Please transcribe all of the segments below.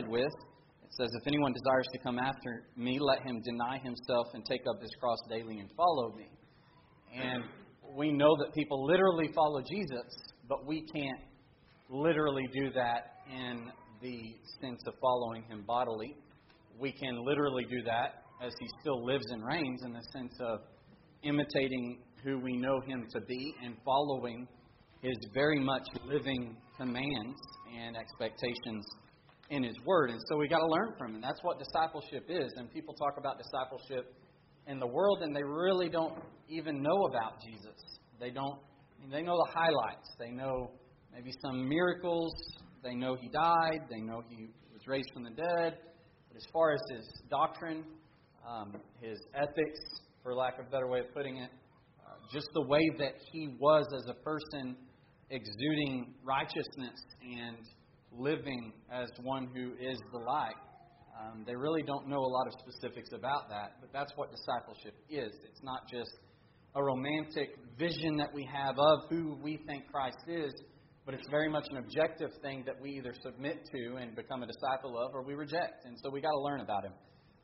with. It says, if anyone desires to come after me, let him deny himself and take up his cross daily and follow me. And we know that people literally follow Jesus, but we can't literally do that in the sense of following Him bodily. We can literally do that as He still lives and reigns in the sense of imitating who we know Him to be and following His very much living commands and expectations in His Word. And so we got to learn from Him. That's what discipleship is. And people talk about discipleship in the world, and they really don't even know about Jesus. They know the highlights. They know maybe some miracles. They know He died. They know He was raised from the dead. But as far as His doctrine, His ethics, for lack of a better way of putting it, just the way that He was as a person, exuding righteousness and living as one who is the light. They really don't know a lot of specifics about that, but that's what discipleship is. It's not just a romantic vision that we have of who we think Christ is, but it's very much an objective thing that we either submit to and become a disciple of, or we reject. And so we got to learn about Him.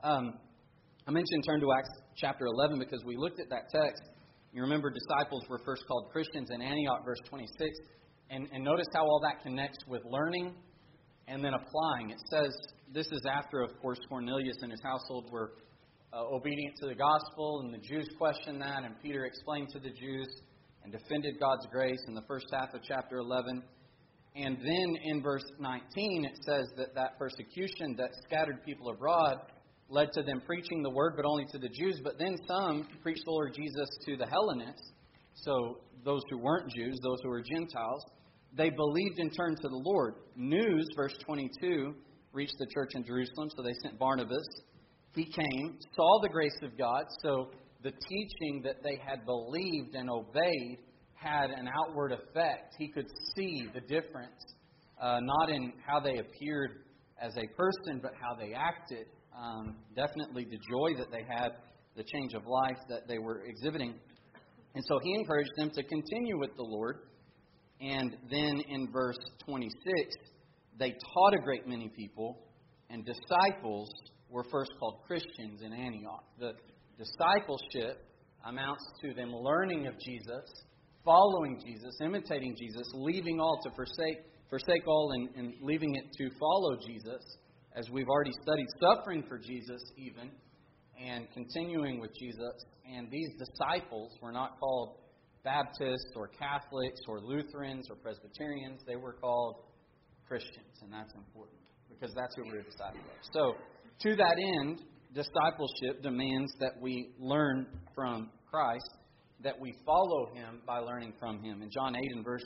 I mentioned turn to Acts chapter 11 because we looked at that text. You remember disciples were first called Christians in Antioch, verse 26. And notice how all that connects with learning and then applying. It says, this is after, of course, Cornelius and his household were obedient to the gospel, and the Jews questioned that, and Peter explained to the Jews and defended God's grace in the first half of chapter 11. And then in verse 19, it says that persecution that scattered people abroad led to them preaching the word, but only to the Jews. But then some preached the Lord Jesus to the Hellenists, so those who weren't Jews, those who were Gentiles. They believed and turned to the Lord. News, verse 22, reached the church in Jerusalem, so they sent Barnabas. He came, saw the grace of God, so the teaching that they had believed and obeyed had an outward effect. He could see the difference, not in how they appeared as a person, but how they acted. Definitely the joy that they had, the change of life that they were exhibiting. And so he encouraged them to continue with the Lord. And then in verse 26, they taught a great many people, and disciples were first called Christians in Antioch. The discipleship amounts to them learning of Jesus, following Jesus, imitating Jesus, leaving all to forsake all and leaving it to follow Jesus, as we've already studied, suffering for Jesus even, and continuing with Jesus. And these disciples were not called Baptists or Catholics or Lutherans or Presbyterians. They were called Christians, and that's important because that's who we're a disciple of. So, to that end, discipleship demands that we learn from Christ, that we follow Him by learning from Him. In John 8 and verse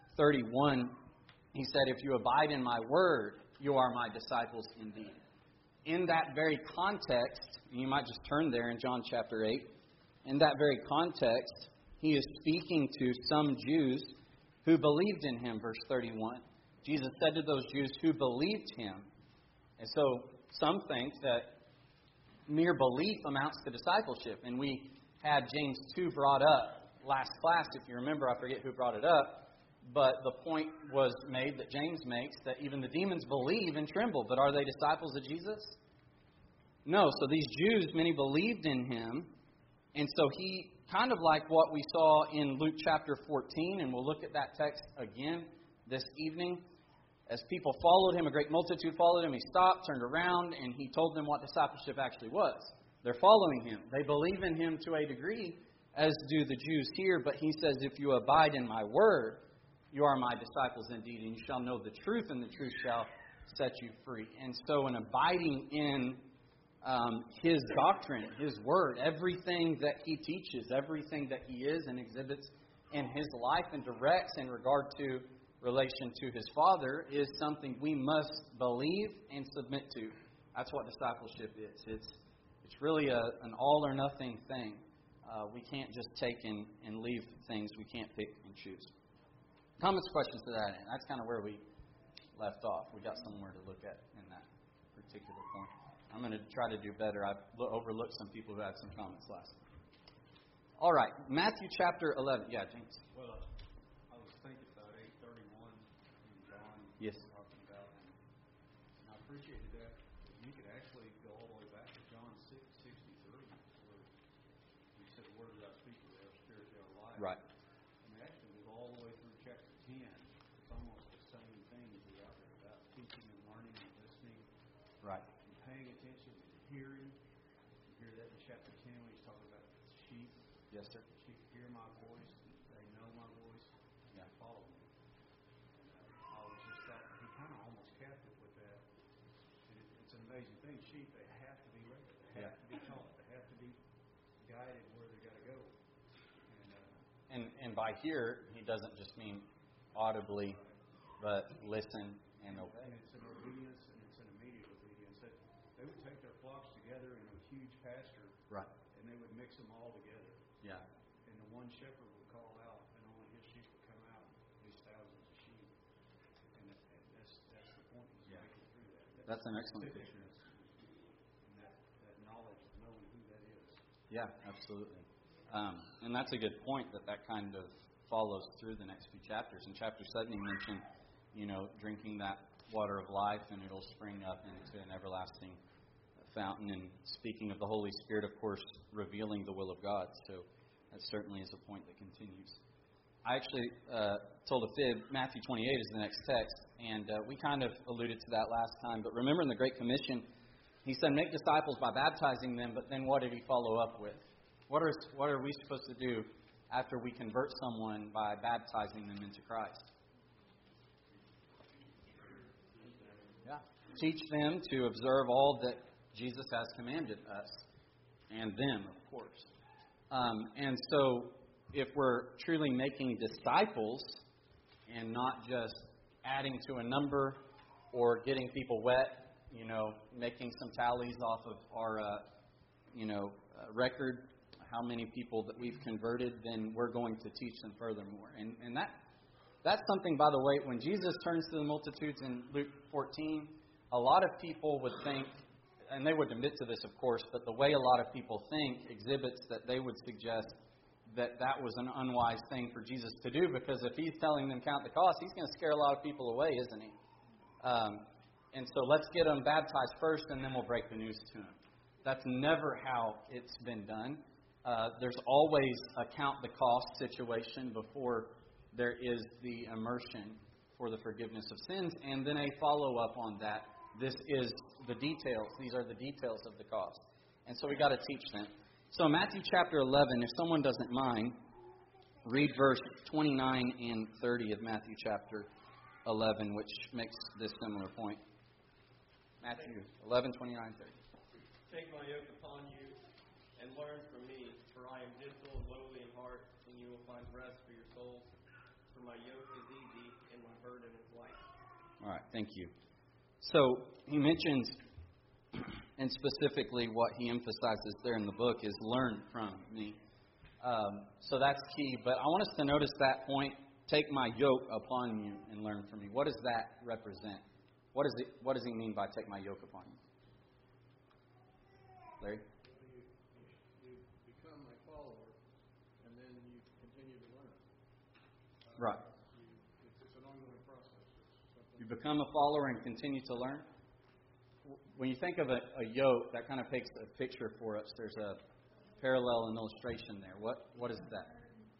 31, He said, if you abide in my word, you are my disciples indeed. In that very context, you might just turn there in John chapter 8, in that very context, He is speaking to some Jews who believed in Him, verse 31. Jesus said to those Jews who believed Him, and so some think that mere belief amounts to discipleship. And we had James 2 brought up last class, if you remember. I forget who brought it up. But the point was made that James makes that even the demons believe and tremble. But are they disciples of Jesus? No. So these Jews, many believed in Him. And so He, kind of like what we saw in Luke chapter 14, and we'll look at that text again this evening. As people followed Him, a great multitude followed Him, He stopped, turned around, and He told them what discipleship actually was. They're following Him. They believe in Him to a degree, as do the Jews here. But He says, if you abide in my word, you are my disciples indeed, and you shall know the truth, and the truth shall set you free. And so in abiding in His doctrine, His word, everything that He teaches, everything that He is and exhibits in His life and directs in regard to relation to His Father is something we must believe and submit to. That's what discipleship is. It's really an all or nothing thing. We can't just take and leave things. We can't pick and choose. Comments, questions to that end? That's kind of where we left off. We got somewhere to look at in that particular point. I'm going to try to do better. I've overlooked some people who had some comments last week. All right, Matthew chapter 11. Yeah, James. Well, I was thinking about 8:31 in John. Yes. Talking about, and I appreciate that, you could actually go all the way back to John 6:63, where he said, "The word that I speak to you, they are spirit, they are life." Right. And actually move all the way through chapter 10. It's almost the same thing throughout there about teaching and learning and listening. Right. And paying attention and hearing. You hear that in chapter 10 when he's talking about sheep. Yes, sir. The sheep hear my voice, they know my voice, and they follow me. And I was just thought he kind of almost capped it with that. It's an amazing thing. Sheep, they have to be led. They have to be taught. They have to be guided where they got to go. And by hear, he doesn't just mean audibly, but listen and obey. And it's an obedience, and it's an immediate obedience. That they would take their flocks together in a huge pasture, Right. and they would mix them all together. Yeah. And the one shepherd would call out, and only his sheep would come out. These thousands of sheep, and that's the point he's making through that. That's an excellent picture. And that knowledge of knowing who that is. Yeah, absolutely. And that's a good point that kind of follows through the next few chapters. In chapter 7, he mentioned, drinking that water of life, and it'll spring up into an everlasting fountain. And speaking of the Holy Spirit, of course, revealing the will of God. So that certainly is a point that continues. I actually told a fib. Matthew 28 is the next text, and we kind of alluded to that last time. But remember in the Great Commission, he said, make disciples by baptizing them, but then what did he follow up with? What are we supposed to do after we convert someone by baptizing them into Christ? Yeah. Teach them to observe all that Jesus has commanded us, and them, of course. And so, if we're truly making disciples and not just adding to a number or getting people wet, making some tallies off of our, record, how many people that we've converted, then we're going to teach them furthermore. And that's something, by the way, when Jesus turns to the multitudes in Luke 14, a lot of people would think, and they would admit to this, of course, but the way a lot of people think exhibits that they would suggest that was an unwise thing for Jesus to do, because if he's telling them count the cost, he's going to scare a lot of people away, isn't he? And so let's get them baptized first, and then we'll break the news to them. That's never how it's been done. There's always a count the cost situation before there is the immersion for the forgiveness of sins, and then a follow-up on that. This is the details. These are the details of the cost. And so we got to teach them. So Matthew chapter 11, if someone doesn't mind, read verse 29 and 30 of Matthew chapter 11, which makes this similar point. Matthew 11, 29, 30. Take my yoke upon you and learn from me, for I am gentle and lowly in heart, and you will find rest for your souls. For my yoke is easy and my burden is light. All right, thank you. So he mentions, and specifically what he emphasizes there in the book is learn from me. So that's key. But I want us to notice that point, take my yoke upon you and learn from me. What does that represent? What does he mean by take my yoke upon you? Larry? You become my follower, and then you continue to learn. Right. It's an ongoing process. You become a follower and continue to learn. When you think of a yoke, that kind of paints a picture for us. There's a parallel and illustration there. What is that?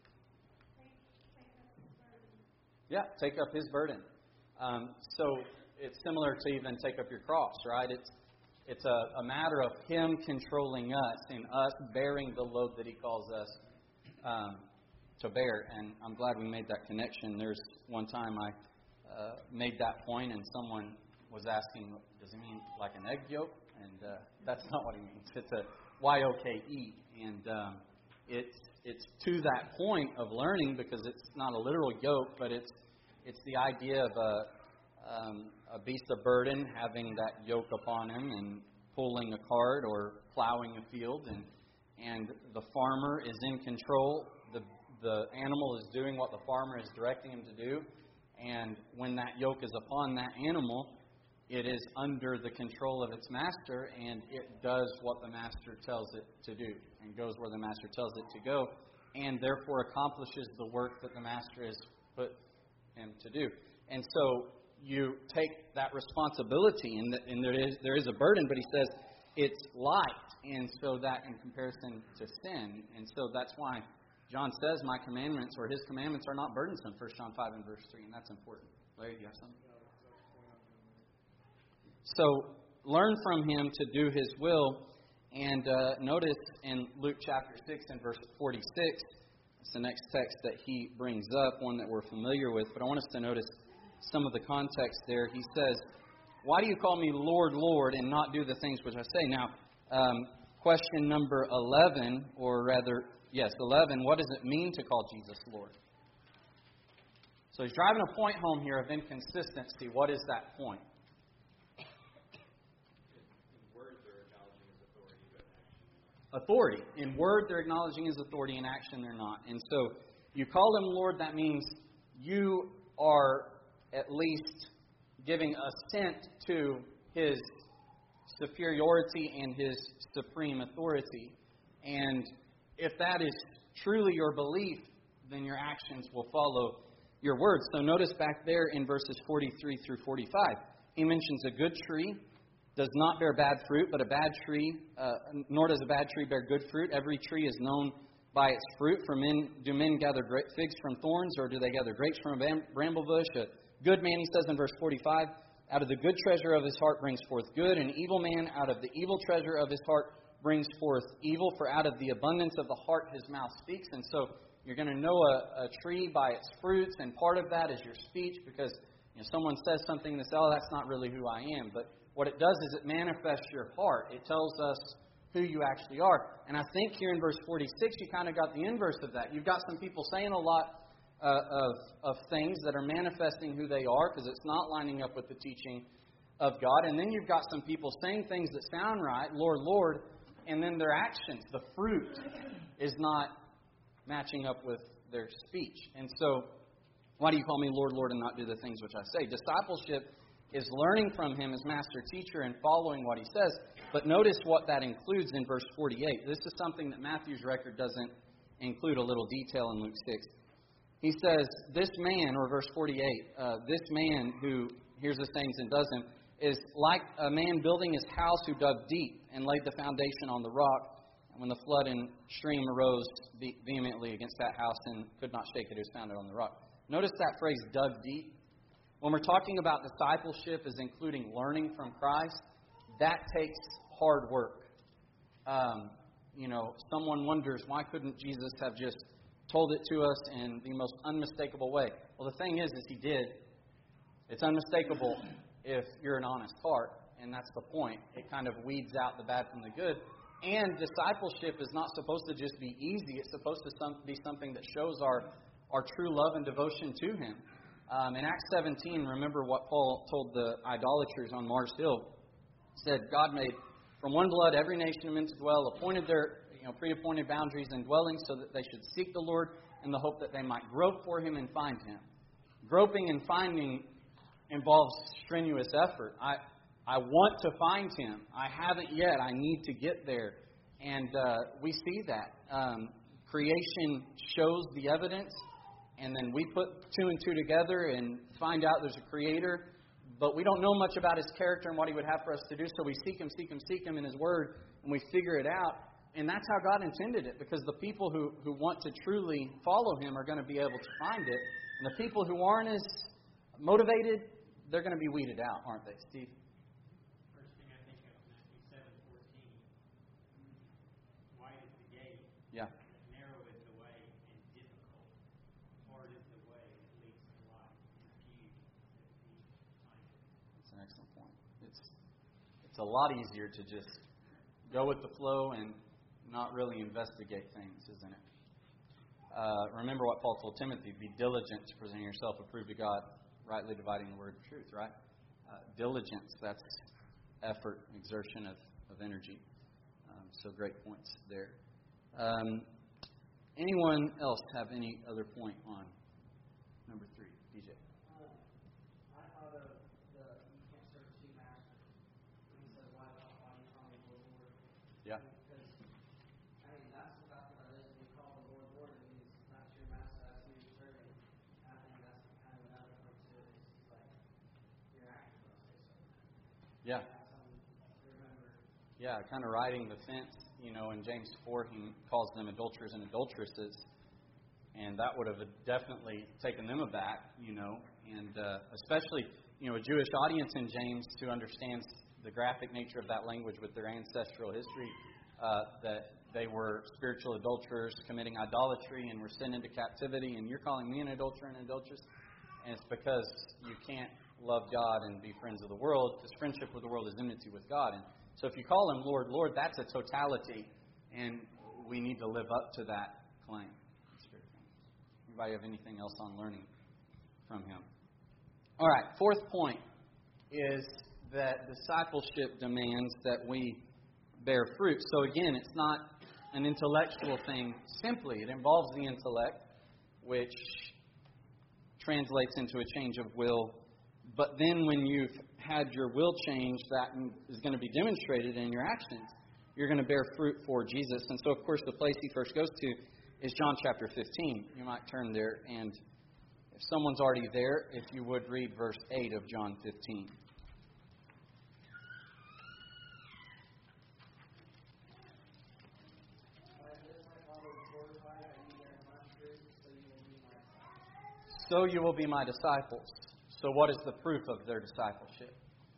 Yeah, take up his burden. So it's similar to even take up your cross, right? It's a matter of him controlling us and us bearing the load that he calls us to bear. And I'm glad we made that connection. There's one time I made that point and someone was asking, does he mean like an egg yolk? And that's not what he means. It's a Y-O-K-E. And it's to that point of learning, because it's not a literal yoke, but it's the idea of a beast of burden having that yoke upon him and pulling a cart or plowing a field, and the farmer is in control. The animal is doing what the farmer is directing him to do, and when that yoke is upon that animal, it is under the control of its master, and it does what the master tells it to do, and goes where the master tells it to go, and therefore accomplishes the work that the master has put him to do. And so you take that responsibility, and there is a burden, but he says it's light, and so that in comparison to sin. And so that's why John says my commandments, or his commandments, are not burdensome, 1 John 5 and verse 3, and that's important. Larry, do you have something? So learn from him to do his will. And notice in Luke chapter 6 and verse 46, it's the next text that he brings up, one that we're familiar with. But I want us to notice some of the context there. He says, "Why do you call me Lord, Lord, and not do the things which I say?" Now, question number 11, or rather, yes, 11, what does it mean to call Jesus Lord? So he's driving a point home here of inconsistency. What is that point? Authority. In word, they're acknowledging his authority. In action, they're not. And so, you call him Lord, that means you are at least giving assent to his superiority and his supreme authority. And if that is truly your belief, then your actions will follow your words. So notice back there in verses 43 through 45, he mentions a good tree does not bear bad fruit, but a bad tree, nor does a bad tree bear good fruit. Every tree is known by its fruit. Do men gather figs from thorns, or do they gather grapes from a bramble bush? A good man, he says in verse 45, out of the good treasure of his heart brings forth good. An evil man out of the evil treasure of his heart brings forth evil. For out of the abundance of the heart his mouth speaks. And so you're going to know a tree by its fruits, and part of that is your speech, because someone says something and they say, "Oh, that's not really who I am." But what it does is it manifests your heart. It tells us who you actually are. And I think here in verse 46, you kind of got the inverse of that. You've got some people saying a lot of things that are manifesting who they are, because it's not lining up with the teaching of God. And then you've got some people saying things that sound right, Lord, Lord, and then their actions, the fruit, is not matching up with their speech. And so, why do you call me Lord, Lord, and not do the things which I say? Discipleship is learning from him as master teacher and following what he says. But notice what that includes in verse 48. This is something that Matthew's record doesn't include, a little detail in Luke 6. He says, this man, or verse 48, this man who hears the sayings and does them, is like a man building his house who dug deep and laid the foundation on the rock. And when the flood and stream arose vehemently against that house and could not shake it, it was founded on the rock. Notice that phrase, dug deep. When we're talking about discipleship as including learning from Christ, that takes hard work. Someone wonders, why couldn't Jesus have just told it to us in the most unmistakable way? Well, the thing is he did. It's unmistakable if you're an honest heart, and that's the point. It kind of weeds out the bad from the good. And discipleship is not supposed to just be easy. It's supposed to be something that shows our true love and devotion to Him. In Acts 17, remember what Paul told the idolaters on Mars Hill. He said, God made from one blood every nation of men to dwell, appointed their pre-appointed boundaries and dwellings so that they should seek the Lord in the hope that they might grope for Him and find Him. Groping and finding involves strenuous effort. I want to find Him. I haven't yet. I need to get there. And we see that. Creation shows the evidence, and then we put two and two together and find out there's a Creator. But we don't know much about His character and what He would have for us to do, so we seek Him in His Word, and we figure it out. And that's how God intended it, because the people who want to truly follow Him are going to be able to find it. And the people who aren't as motivated, they're going to be weeded out, aren't they, Steve? First thing I think of, Matthew 7:14. Wide is the gate. Yeah. Narrow is the way, and difficult. Hard is the way that leads to life, and few that find it. That's an excellent point. It's a lot easier to just go with the flow and not really investigate things, isn't it? Remember what Paul told Timothy, be diligent to present yourself approved to God, rightly dividing the word of truth, right? Diligence, that's effort, exertion of energy. So great points there. Anyone else have any other point on number 3? DJ. I thought of you can't serve two masters. He says, why you call me Lord? Yeah. Because, that's the fact that it is. We call the Lord, and He's not your master, that's who you're serving. I think that's kind of another point to it. It's like, Yeah. something to remember. Yeah, kind of riding the fence. In James 4, he calls them adulterers and adulteresses. And that would have definitely taken them aback, and especially, a Jewish audience in James who understands the graphic nature of that language with their ancestral history, that they were spiritual adulterers committing idolatry and were sent into captivity, and you're calling me an adulterer and adulteress? And it's because you can't love God and be friends of the world, because friendship with the world is enmity with God. And so if you call Him Lord, Lord, that's a totality, and we need to live up to that claim. Anybody have anything else on learning from Him? All right, fourth point is that discipleship demands that we bear fruit. So again, it's not an intellectual thing simply. It involves the intellect, which translates into a change of will. But then when you've had your will change, that is going to be demonstrated in your actions. You're going to bear fruit for Jesus. And so, of course, the place He first goes to is John chapter 15. You might turn there, and if someone's already there, if you would read verse 8 of John 15. So you will be my disciples. So what is the proof of their discipleship?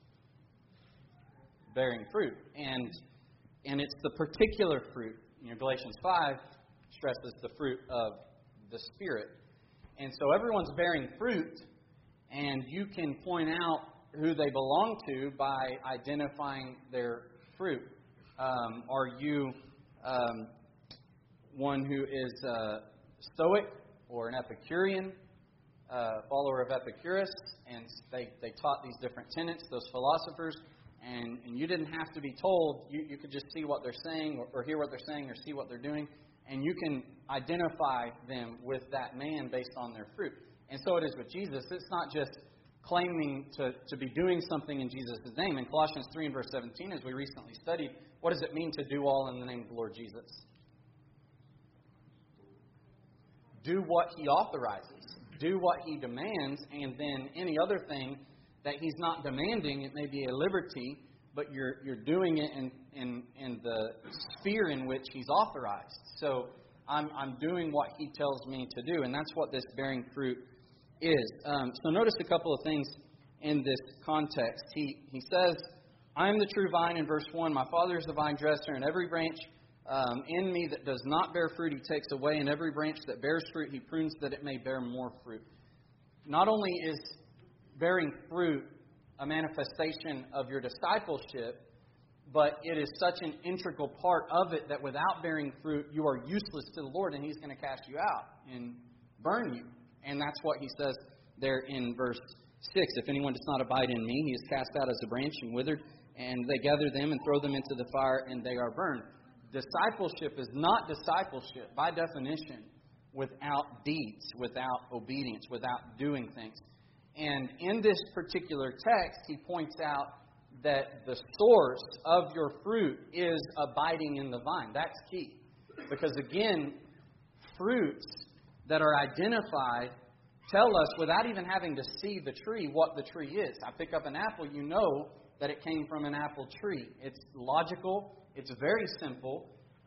Bearing fruit. And it's the particular fruit. Galatians 5 stresses the fruit of the Spirit. And so everyone's bearing fruit, and you can point out who they belong to by identifying their fruit. Are you one who is Stoic or an Epicurean? Follower of Epicurus, and they taught these different tenets, those philosophers, and you didn't have to be told. You could just see what they're saying, or hear what they're saying, or see what they're doing, and you can identify them with that man based on their fruit. And so it is with Jesus. It's not just claiming to be doing something in Jesus' name. In Colossians 3 and verse 17, as we recently studied, what does it mean to do all in the name of the Lord Jesus? Do what He authorizes. Do what He demands, and then any other thing that He's not demanding, it may be a liberty, but you're doing it in the sphere in which He's authorized. So I'm doing what He tells me to do, and that's what this bearing fruit is. So notice a couple of things in this context. He says, I am the true vine in verse 1. My Father is the vine dresser, and every branch in me that does not bear fruit He takes away, and every branch that bears fruit He prunes that it may bear more fruit. Not only is bearing fruit a manifestation of your discipleship, but it is such an integral part of it that without bearing fruit, you are useless to the Lord, and He's going to cast you out and burn you. And that's what He says there in verse 6. If anyone does not abide in me, he is cast out as a branch and withered, and they gather them and throw them into the fire, and they are burned. Discipleship is not discipleship, by definition, without deeds, without obedience, without doing things. And in this particular text, he points out that the source of your fruit is abiding in the vine. That's key. Because again, fruits that are identified tell us, without even having to see the tree, what the tree is. I pick up an apple, you know that it came from an apple tree. It's logical. It's very simple.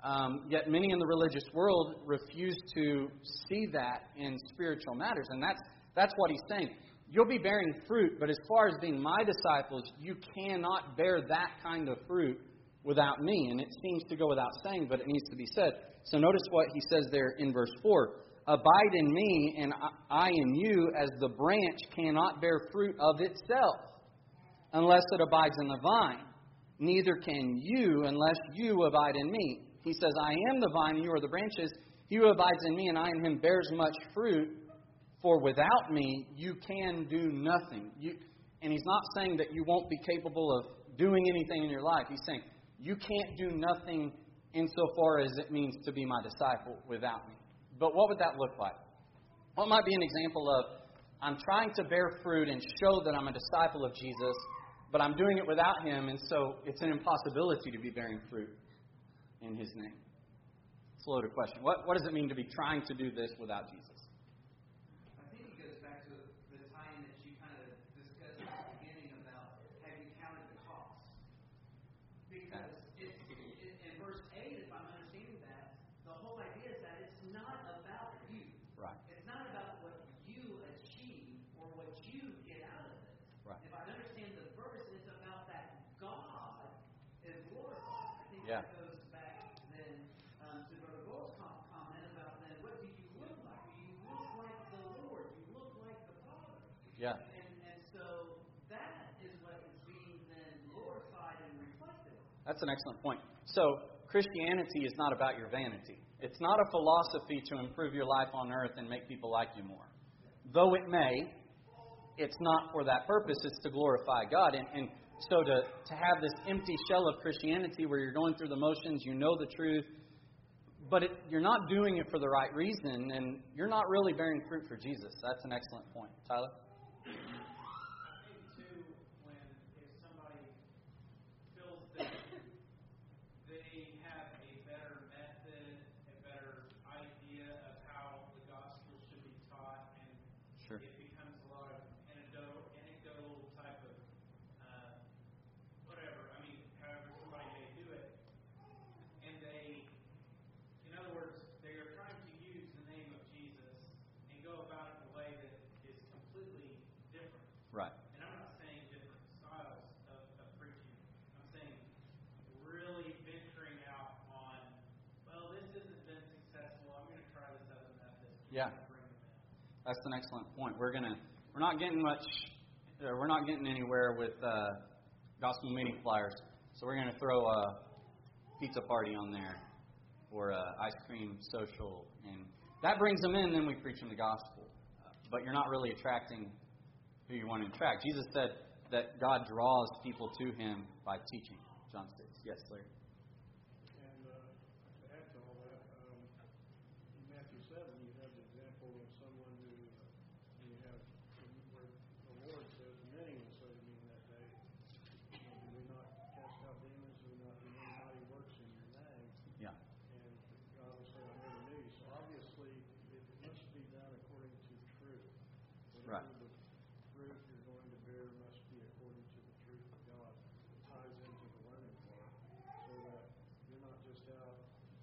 Yet many in the religious world refuse to see that in spiritual matters. And that's what he's saying. You'll be bearing fruit, but as far as being my disciples, you cannot bear that kind of fruit without me. And it seems to go without saying, but it needs to be said. So notice what he says there in verse 4. Abide in me, and I in you, as the branch cannot bear fruit of itself, unless it abides in the vine. Neither can you, unless you abide in me. He says, I am the vine, and you are the branches. He who abides in me, and I in him, bears much fruit. For without me, you can do nothing. And he's not saying that you won't be capable of doing anything in your life. He's saying, you can't do nothing insofar as it means to be my disciple without me. But what would that look like? What might be an example of, I'm trying to bear fruit and show that I'm a disciple of Jesus, but I'm doing it without Him, and so it's an impossibility to be bearing fruit in His name. It's a loaded question. What does it mean to be trying to do this without Jesus? I think it goes back to the time that you kind of discussed at the beginning about, have you counted the cost? Because in verse 8, if I'm understanding that, the whole idea is that it's not about you. Right. It's not about what you achieve or what you get out of it. Right. If I understand the verse, it's about that God is glorified. I think Yeah. that goes back then to Brother Gold's comment about then what do you look like? You look like the Lord. You look like the Father. Yeah. And so that is what is being then glorified and reflected. That's an excellent point. So, Christianity is not about your vanity. It's not a philosophy to improve your life on earth and make people like you more. Though it may, it's not for that purpose. It's to glorify God. And so to have this empty shell of Christianity where you're going through the motions, you know the truth, but you're not doing it for the right reason, and you're not really bearing fruit for Jesus. That's an excellent point. Tyler? I think, too, if somebody feels that they have a better method, a better idea of how the gospel should be taught, and Sure. it becomes a lot of anecdotal type of whatever. I mean, however somebody may do it, and they, in other words, they are trying to use the name of Jesus and go about it in a way that is completely different. Right. And I'm not saying different styles of preaching. I'm saying really venturing out on, well, this hasn't been successful. I'm going to try this other method. Yeah. Bring them in. That's an excellent point. We're not getting anywhere with gospel meeting flyers, so we're going to throw a pizza party on there or a ice cream social, and that brings them in. Then we preach them the gospel, but you're not really attracting who you want to attract. Jesus said that God draws people to Him by teaching. John 6. Yes, Larry. And to add to all that, in Matthew 7, you have the example of someone who, you have where the Lord says, many will say to me in that day, do we not cast out demons? Do we not do many mighty works in your name? Yeah. And God will say, I never knew you. So obviously, it must be done according to truth. Right. Whatever the fruit you're going to bear must be according to the truth of God. It ties into the learning part, so that you're not just out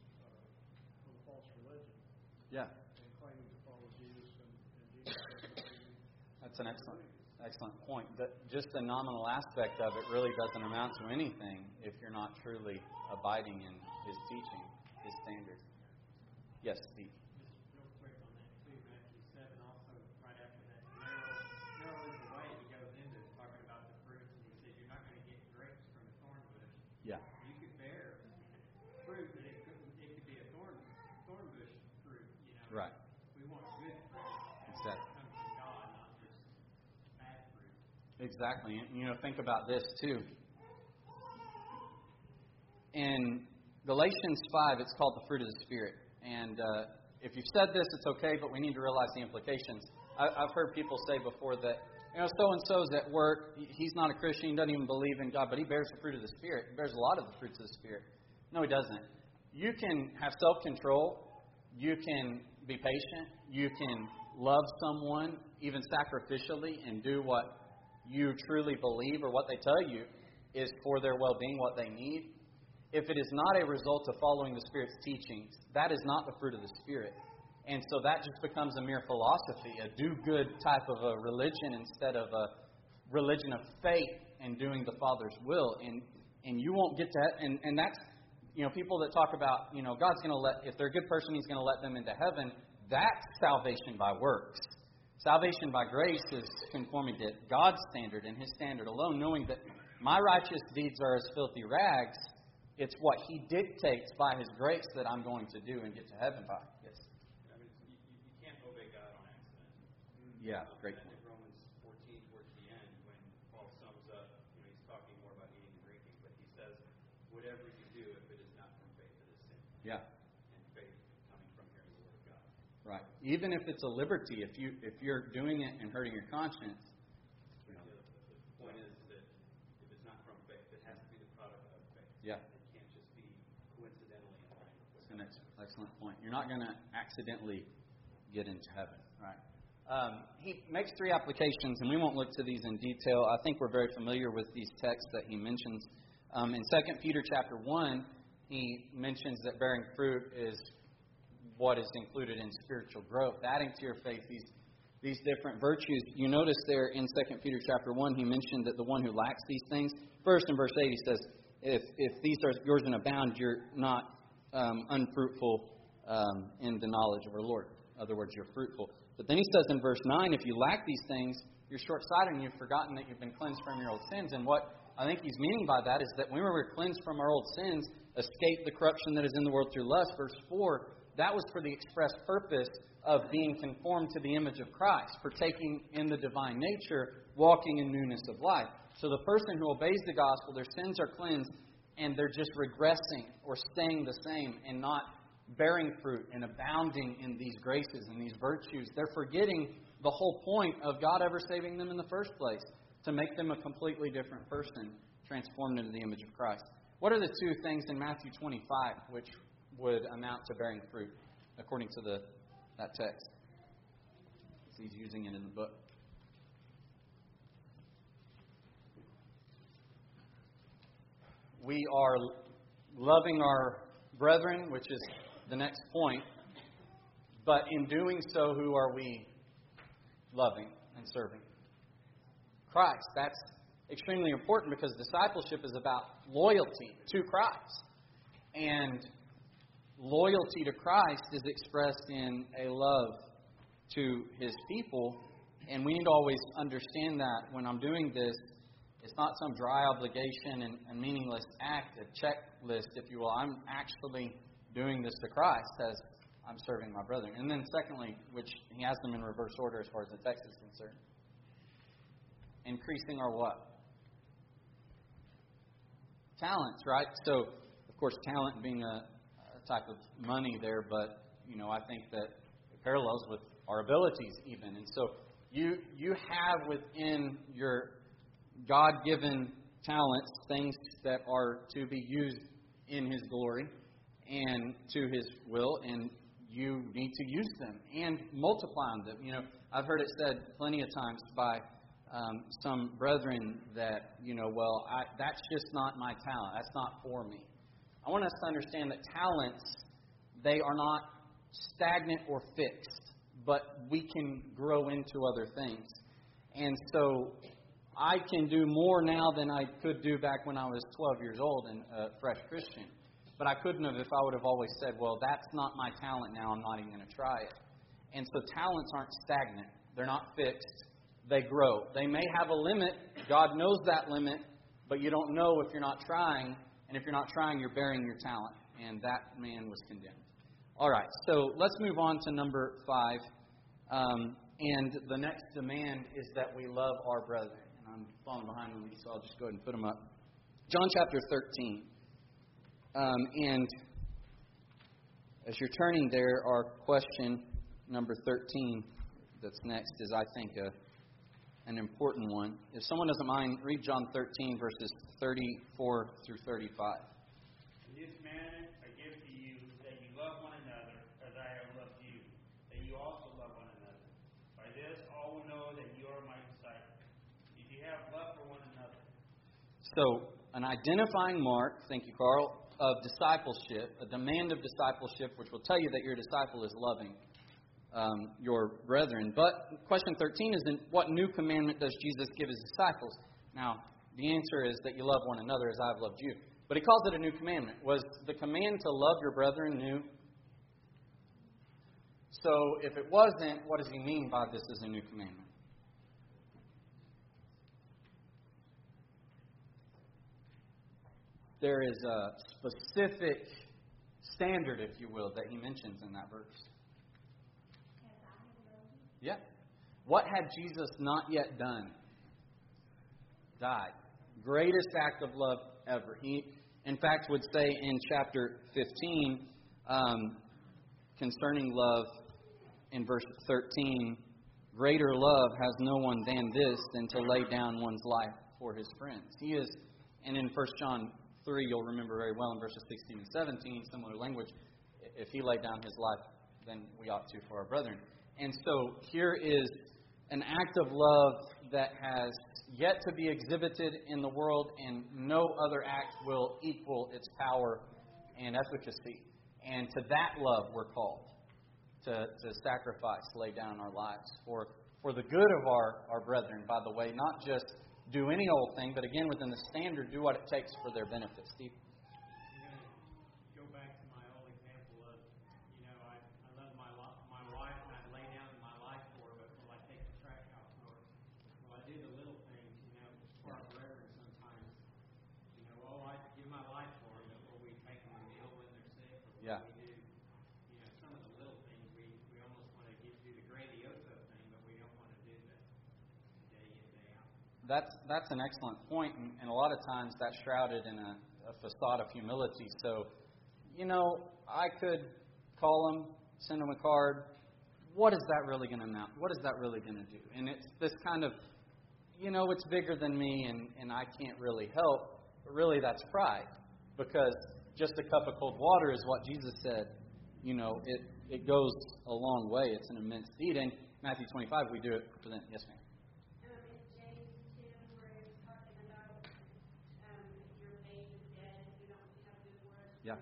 on a false religion Yeah. and claiming to follow Jesus and Jesus doesn't know you. That's an excellent point. Just the nominal aspect of it really doesn't amount to anything if you're not truly abiding in His teaching, His standards. Yes, Steve. Just real quick on that too, Matthew 7 also right after that. Narrow is the way he goes into talking about the fruits, and he said you're not going to get grapes from a thorn bush. Yeah. You could bear fruit, but it could be a thorn bush fruit. You know. Right. We want good fruit. Exactly. That comes from God, not just bad fruit. Exactly. And, think about this, too. In Galatians 5, it's called the fruit of the Spirit. And if you've said this, it's okay, but we need to realize the implications. I've heard people say before that, so-and-so's at work, he's not a Christian, he doesn't even believe in God, but he bears the fruit of the Spirit. He bears a lot of the fruits of the Spirit. No, he doesn't. You can have self-control. You can be patient. You can love someone, even sacrificially, and do what you truly believe or what they tell you is for their well-being, what they need. If it is not a result of following the Spirit's teachings, that is not the fruit of the Spirit. And so that just becomes a mere philosophy, a do-good type of a religion instead of a religion of faith and doing the Father's will. And you won't get that. And that's, people that talk about, God's going to if they're a good person, He's going to let them into heaven. That's salvation by works. Salvation by grace is conforming to God's standard and His standard alone, knowing that my righteous deeds are as filthy rags. It's what He dictates by His grace that I'm going to do and get to heaven by. Yes. I mean, you can't obey God on accident. Yeah, great I point. think Romans 14 towards the end, when Paul sums up, he's talking more about eating and drinking, but he says, whatever you do, if it is not from faith, it is sin. Yeah. And faith coming from hearing the word of God. Right. Even if it's a liberty, if you're doing it and hurting your conscience. The point is that if it's not from faith, it has to be the product of faith. Yeah. It can't just be coincidentally in line with what's That's an excellent point. You're not going to accidentally get into heaven. Right. He makes 3 applications, and we won't look to these in detail. I think we're very familiar with these texts that he mentions. In 2 Peter chapter 1, he mentions that bearing fruit is what is included in spiritual growth, adding to your faith these different virtues. You notice there in 2 Peter chapter 1, he mentioned that the one who lacks these things, first in verse 8 he says, if these are yours and abound, you're not unfruitful in the knowledge of our Lord. In other words, you're fruitful. But then he says in verse 9, if you lack these things, you're short-sighted and you've forgotten that you've been cleansed from your old sins. And what I think he's meaning by that is that when we were cleansed from our old sins, escaped the corruption that is in the world through lust, verse 4, that was for the express purpose of being conformed to the image of Christ, partaking in the divine nature, walking in newness of life. So the person who obeys the gospel, their sins are cleansed, and they're just regressing or staying the same and not bearing fruit and abounding in these graces and these virtues. They're forgetting the whole point of God ever saving them in the first place, to make them a completely different person, transformed into the image of Christ. What are the two things in Matthew 25 which would amount to bearing fruit, according to that text? He's using it in the book. We are loving our brethren, which is the next point. But in doing so, who are we loving and serving? Christ. That's extremely important because discipleship is about loyalty to Christ. And loyalty to Christ is expressed in a love to His people. And we need to always understand that when I'm doing this, it's not some dry obligation and meaningless act, a checklist, if you will. I'm actually doing this to Christ as I'm serving my brethren. And then secondly, which he has them in reverse order as far as the text is concerned, increasing our what? Talents, right? So, of course, talent being a type of money there, but, I think that it parallels with our abilities even. And so you have within your God-given talents things that are to be used in His glory and to His will, and you need to use them and multiply them. I've heard it said plenty of times by some brethren that, that's just not my talent. That's not for me. I want us to understand that talents, they are not stagnant or fixed, but we can grow into other things. And so I can do more now than I could do back when I was 12 years old and a fresh Christian. But I couldn't have if I would have always said, well, that's not my talent now, I'm not even going to try it. And so talents aren't stagnant. They're not fixed. They grow. They may have a limit. God knows that limit, but you don't know if you're not trying. And if you're not trying, you're burying your talent. And that man was condemned. All right, so let's move on to number 5. And the next demand is that we love our brethren. I'm falling behind on these, so I'll just go ahead and put them up. John chapter 13. And as you're turning there, our question number 13 that's next is, I think, an important one. If someone doesn't mind, read John 13, verses 34 through 35. In this manner I give to you that you love one another as I have loved you, that you also love one another. By this all will know that you are my disciples, if you have love for one another. So, an identifying mark, thank you, Carl, of discipleship, a demand of discipleship, which will tell you that your disciple is loving your brethren. But question 13 is, what new commandment does Jesus give His disciples? Now, the answer is that you love one another as I have loved you. But He calls it a new commandment. Was the command to love your brethren new? So, if it wasn't, what does He mean by this is a new commandment? There is a specific standard, if you will, that He mentions in that verse. Yeah. What had Jesus not yet done? Died. Greatest act of love ever. He, in fact, would say in chapter 15, concerning love, in verse 13, greater love has no one than this, than to lay down one's life for his friends. He is, and in 1 John 3, you'll remember very well in verses 16 and 17, similar language, if He laid down His life, then we ought to for our brethren. And so here is an act of love that has yet to be exhibited in the world, and no other act will equal its power and efficacy. And to that love we're called, to sacrifice, lay down our lives for the good of our brethren, by the way, not just do any old thing, but again, within the standard, do what it takes for their benefit. Steve? Go back to my old example of, I love my wife and I lay down my life for her, but will I take the trash out for her? Will I do the little things, for our brethren sometimes? I give my life for her, but will we make them a meal when they're sick? Or will we do, some of the little things we almost want to do the grandiose thing, but we don't want to do the day in, day out. That's an excellent point, and a lot of times that's shrouded in a facade of humility. So, I could call them, send them a card. What is that really going to amount? What is that really going to do? And it's this kind of, it's bigger than me, and I can't really help. But really, that's pride, because just a cup of cold water is what Jesus said. It goes a long way. It's an immense deed. And Matthew 25, we do it for them. Yes, ma'am. Yeah.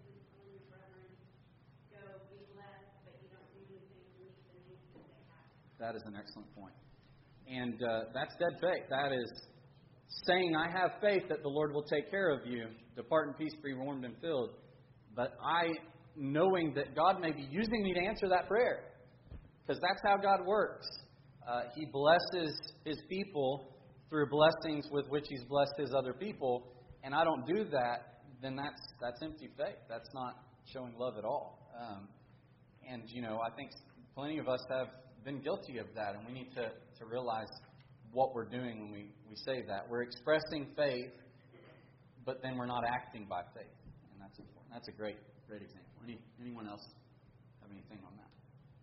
That is an excellent point. And that's dead faith. That is saying, I have faith that the Lord will take care of you. Depart in peace, be warmed and filled. But knowing that God may be using me to answer that prayer. Because that's how God works. He blesses His people through blessings with which He's blessed His other people. And I don't do that, then that's empty faith. That's not showing love at all. And I think plenty of us have been guilty of that, and we need to realize what we're doing when we say that. We're expressing faith, but then we're not acting by faith, and that's important. That's a great example. Anyone else have anything on that?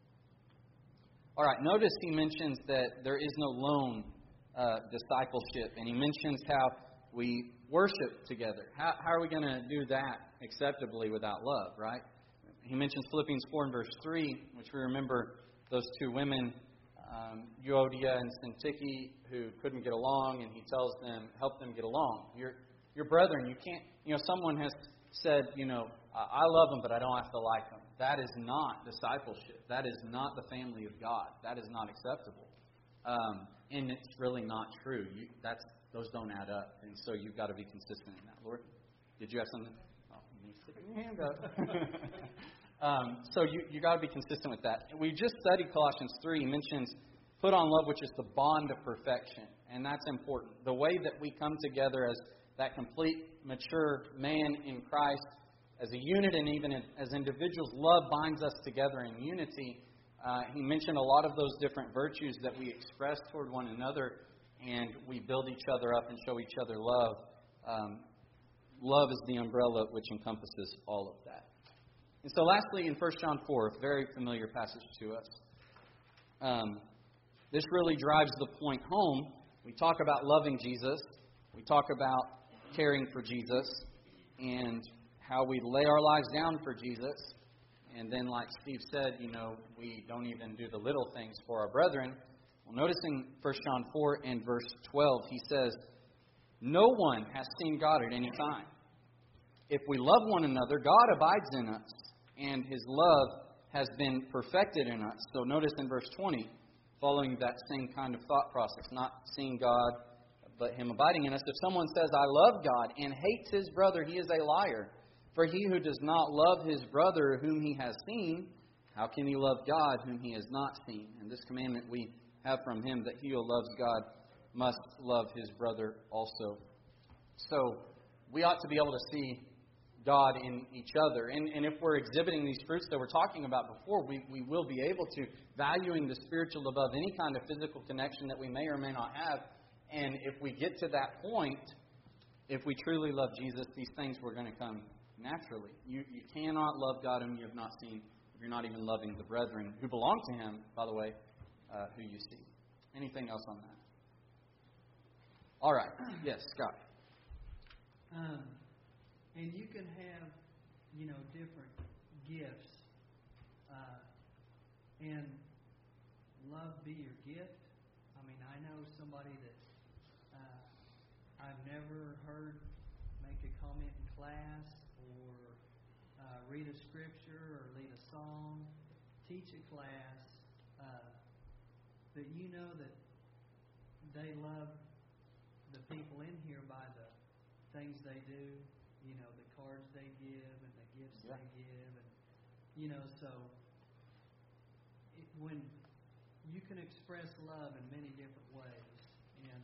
All right, notice he mentions that there is no lone discipleship, and he mentions how we worship together. How are we going to do that acceptably without love, right? He mentions Philippians 4 and verse 3, which we remember those two women, Euodia and Syntyche, who couldn't get along, and he tells them, help them get along. Your brethren, you can't, someone has said, I love them, but I don't have to like them. That is not discipleship. That is not the family of God. That is not acceptable. And it's really not true. Those don't add up. And so you've got to be consistent in that. Lord, did you have something? Oh, you need to stick your hand up. So you got to be consistent with that. We just studied Colossians 3. He mentions put on love, which is the bond of perfection. And that's important. The way that we come together as that complete, mature man in Christ, as a unit and even as individuals, love binds us together in unity. He mentioned a lot of those different virtues that we express toward one another, and we build each other up and show each other love. Love is the umbrella which encompasses all of that. And so lastly, in 1 John 4, a very familiar passage to us. This really drives the point home. We talk about loving Jesus. We talk about caring for Jesus and how we lay our lives down for Jesus. And then, like Steve said, we don't even do the little things for our brethren. Well, notice in 1 John 4 and verse 12, he says, no one has seen God at any time. If we love one another, God abides in us, and His love has been perfected in us. So notice in verse 20, following that same kind of thought process, not seeing God, but Him abiding in us. If someone says, I love God, and hates his brother, he is a liar. For he who does not love his brother whom he has seen, how can he love God whom he has not seen? And this commandment we have from Him, that he who loves God must love his brother also. So we ought to be able to see God in each other. And if we're exhibiting these fruits that we're talking about before, we will be able to, valuing the spiritual above any kind of physical connection that we may or may not have. And if we get to that point, if we truly love Jesus, these things were going to come naturally. You cannot love God whom you have not seen if you're not even loving the brethren who belong to Him, by the way, who you see. Anything else on that? All right. Yes, Scott. And you can have, different gifts, and love be your gift. I know somebody that I've never heard make a comment in class or read a scripture or lead a song, teach a class, that you know that they love the people in here by the things they do, you know, the cards they give and the gifts they give, and you know, so when you can express love in many different ways, and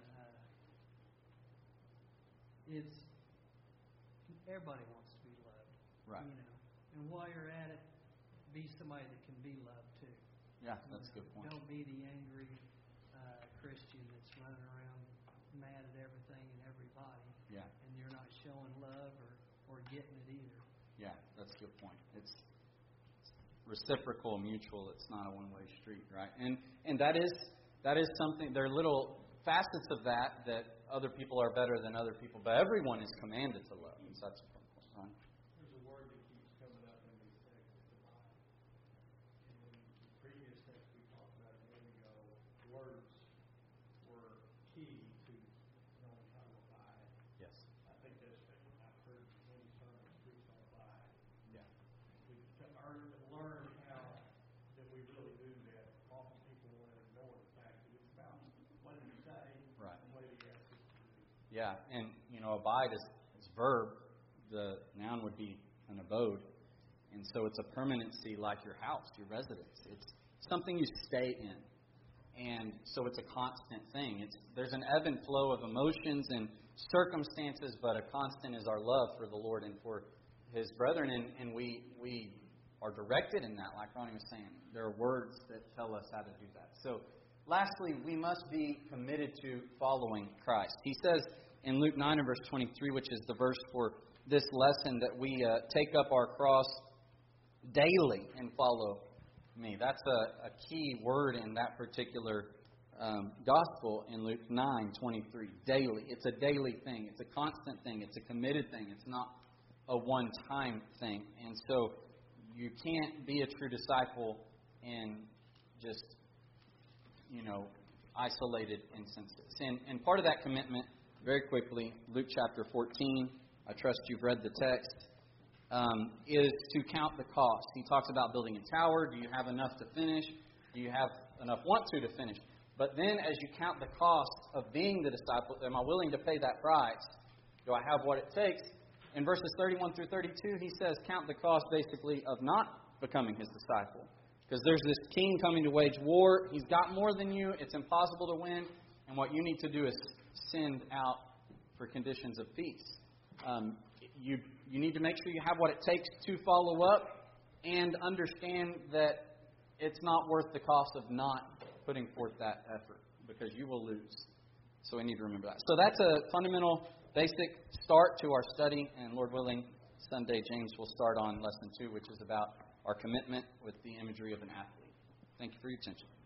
it's everybody wants to be loved, Right. You know, and while you're at it, be somebody that can be loved too. Yeah, that's a good point. Don't be the angry Christian that's running around mad at everything and everybody. Yeah. And you're not showing love or getting it either. Yeah, that's a good point. It's reciprocal, mutual. It's not a one-way street, right? And that is something. There are little facets of that other people are better than other people, but everyone is commanded to love. And so that's a point, right? There's a word that keeps coming up in these texts, divide. And in the previous text we talked about a minute ago, words were key to knowing how to abide. Yes. I think that's, I've heard many sermons preached on abide. Yeah. To learn how that we really do that. Often people want to ignore the fact that it's about what did he say, Right. and what did he ask us to do. Yeah, and abide is verb. The noun would be an abode, and so it's a permanency like your house, your residence. It's something you stay in, and so it's a constant thing. There's an ebb and flow of emotions and circumstances, but a constant is our love for the Lord and for His brethren, and we are directed in that, like Ronnie was saying. There are words that tell us how to do that. So, lastly, we must be committed to following Christ. He says in Luke 9 and verse 23, which is the verse for this lesson, that we take up our cross daily and follow me. That's a key word in that particular gospel in Luke 9:23. Daily. It's a daily thing. It's a constant thing. It's a committed thing. It's not a one-time thing. And so you can't be a true disciple in just, isolated instances. And part of that commitment, very quickly, Luke chapter 14, I trust you've read the text, is to count the cost. He talks about building a tower. Do you have enough to finish? Do you have enough want to finish? But then as you count the cost of being the disciple, am I willing to pay that price? Do I have what it takes? In verses 31 through 32, he says, count the cost basically of not becoming his disciple. Because there's this king coming to wage war. He's got more than you. It's impossible to win. And what you need to do is send out for conditions of peace. You need to make sure you have what it takes to follow up and understand that it's not worth the cost of not putting forth that effort, because you will lose. So we need to remember that. So that's a fundamental, basic start to our study. And Lord willing, Sunday, James will start on lesson 2, which is about our commitment with the imagery of an athlete. Thank you for your attention.